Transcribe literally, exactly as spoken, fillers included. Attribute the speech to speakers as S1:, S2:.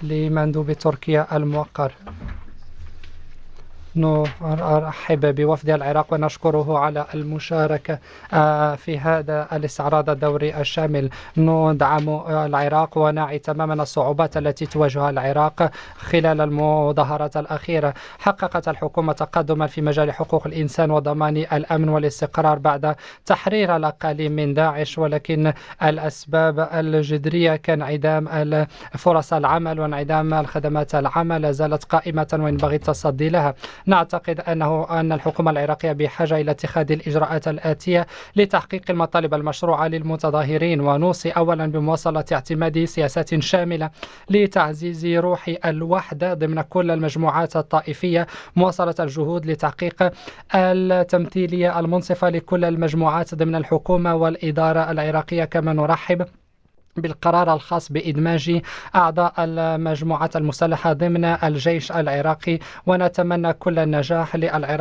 S1: لمندوب تركيا الموقر. نرحب بوفد العراق ونشكره على المشاركة في هذا الاستعراض الدوري الشامل. ندعم العراق ونعي تماما الصعوبات التي تواجهها العراق خلال المظاهرات الأخيرة. حققت الحكومة تقدما في مجال حقوق الإنسان وضمان الأمن والاستقرار بعد تحرير الأقاليم من داعش، ولكن الأسباب الجذرية كانعدام فرص العمل وانعدام الخدمات العامة لا زالت قائمة وينبغي التصدي لها. نعتقد أنه أن الحكومة العراقية بحاجة إلى اتخاذ الإجراءات الآتية لتحقيق المطالب المشروعة للمتظاهرين، ونوصي أولا بمواصلة اعتماد سياسات شاملة لتعزيز روح الوحدة ضمن كل المجموعات الطائفية، مواصلة الجهود لتحقيق التمثيلية المنصفة لكل المجموعات ضمن الحكومة والإدارة العراقية. كما نرحب بالقرار الخاص بإدماج أعضاء المجموعات المسلحة ضمن الجيش العراقي، ونتمنى كل النجاح للعراق